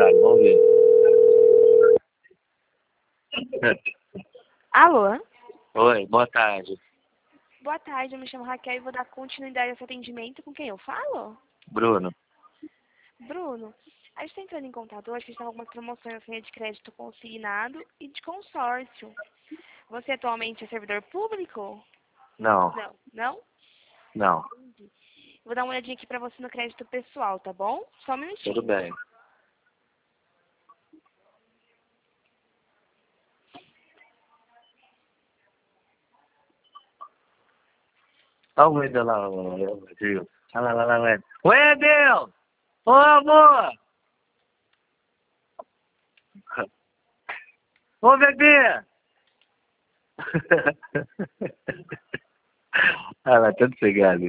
tarde, vamos ver. Alô? Oi, boa tarde. Boa tarde, eu me chamo Raquel e vou dar continuidade a esse atendimento. Com quem eu falo? Bruno. Bruno, a gente está entrando em contato hoje, que a gente está com algumas promoções assim, de crédito consignado e de consórcio. Você atualmente é servidor público? Não, Não. Não? não, Entendi. Vou dar uma olhadinha aqui pra você no crédito pessoal, tá bom? Só um minutinho. tudo bem. Olha o Wendel lá, o Edil. Olha lá, Wendel. Wendel! Ô, amor! Ô, bebê! Olha lá, tanto cegado.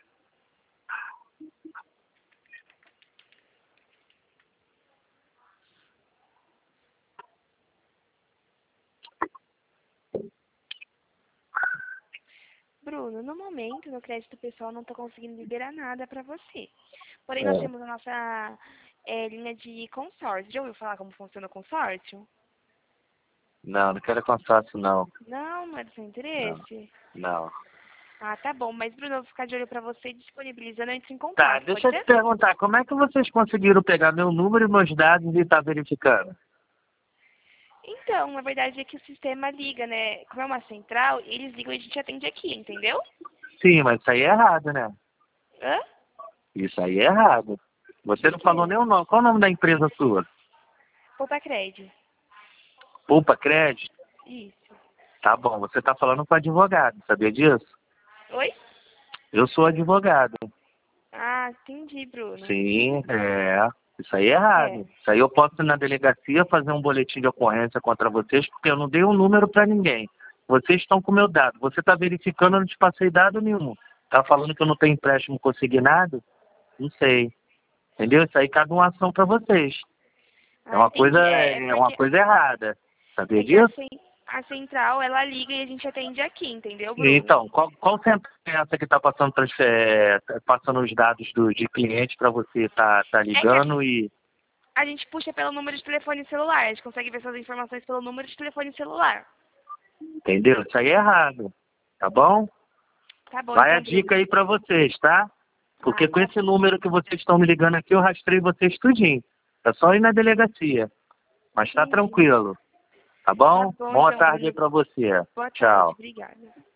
Bruno, no momento, no crédito pessoal, não estou conseguindo liberar nada para você. Porém, nós temos a nossa linha de consórcio. Já ouviu falar como funciona o consórcio? Não, não quero consórcio, não. Não, não é do seu Não, interesse? não. Ah, tá bom. Mas, Bruno, eu vou ficar de olho para você disponibilizando antes em Tá, contato, deixa pode eu te ser? perguntar, como é que vocês conseguiram pegar meu número e meus dados e tá verificando? Então, na verdade é que o sistema liga, né? Como é uma central, eles ligam e a gente atende aqui, entendeu? Sim, mas isso aí é errado, né? Hã? Isso aí é errado. Você De não falou quê? nem o nome. Qual o nome da empresa sua? Poupa crédito. Poupa Crédito? Isso. Tá bom, você tá falando com advogado, sabia disso? Oi? Eu sou advogado. Ah, entendi, Bruno. Sim, é. Isso aí é É. errado. Isso aí eu posso ir na delegacia fazer um boletim de ocorrência contra vocês, porque eu não dei um número para ninguém. Vocês estão com o meu dado. Você está verificando, eu não te passei dado nenhum. Tá falando que eu não tenho empréstimo consignado? Não sei. Entendeu? Isso aí cabe uma ação para vocês. Ah, entendi. É uma coisa errada. Sabia É que a, disso? a central, ela liga e a gente atende aqui, entendeu, Bruno? Então, qual centro é essa que está passando, passando os dados de cliente para você tá É que ligando e... a gente puxa pelo número de telefone celular. A gente consegue ver suas informações pelo número de telefone celular. Entendeu? Isso aí é errado. Tá bom? Tá bom, Vai a então, dica Bruno. aí para vocês, tá? Porque Ah, com tá. esse número que vocês estão me ligando aqui, eu rastrei vocês tudinho. É só ir na delegacia. Mas tá Entendi. tranquilo. Tá Tá bom? bom, Boa então, tarde aí Bruno. para você. Boa tarde. Tchau. Obrigada.